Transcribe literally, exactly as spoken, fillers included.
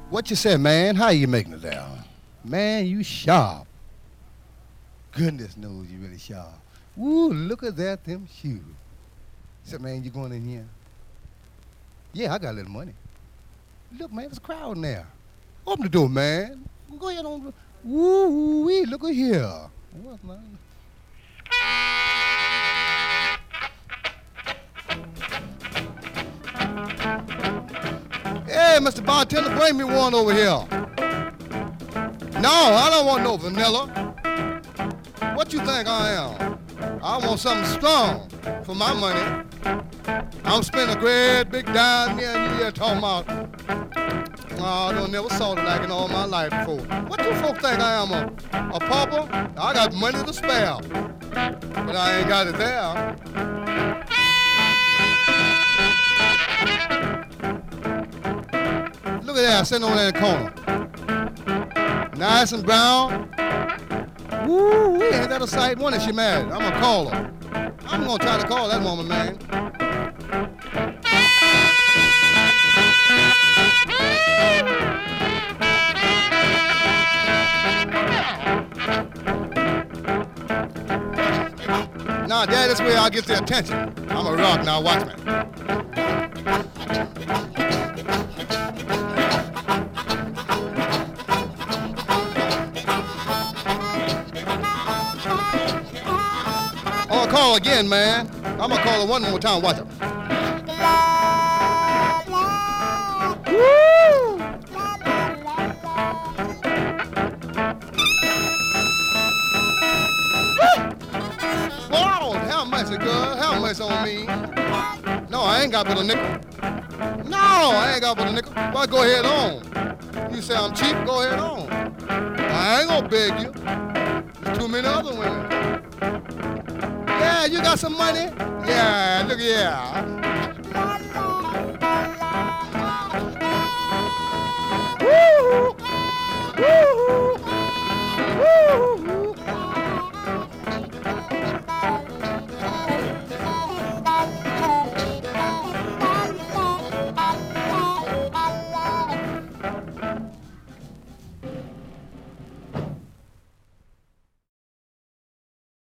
What you say, man? How you making it there? Man, you sharp. Goodness knows you really sharp. Woo, look at that, them shoes. Said, man, you going in here? Yeah, I got a little money. Look, man, there's a crowd in there. Open the door, man. Go ahead on. Woo, wee, look at here. What, man? Hey, Mister Bartender, bring me one over here. No, I don't want no vanilla. What you think I am? I want something strong for my money. I'm spending a great big dime here and you here talking about, oh, I don't never saw it like in all my life before. What you folks think I am, a, a pauper? I got money to spare, but I ain't got it there. Look at that, sitting on that corner. Nice and brown. Woo, ain't that a sight? One is she mad. I'm gonna call her. I'm gonna try to call that woman, man. Now, Dad, this way I'll get their attention. I'm a rock now, watch me. I'm gonna call again, man. I'm gonna call her one more time, watch her. Woo! Wow, how much, girl? How much on me? No, I ain't got but a nickel. No, I ain't got but a nickel. Well, go ahead on. You say I'm cheap, go ahead on. I ain't gonna beg you. There's too many other women. Yeah, you got some money? Yeah, look, yeah. Woo! Woo! Woo!